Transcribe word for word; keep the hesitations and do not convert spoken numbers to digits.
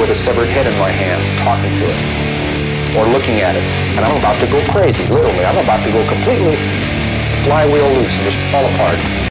with a severed head in my hand, talking to it, or looking at it, and I'm about to go crazy, literally. I'm about to go completely flywheel loose and just fall apart.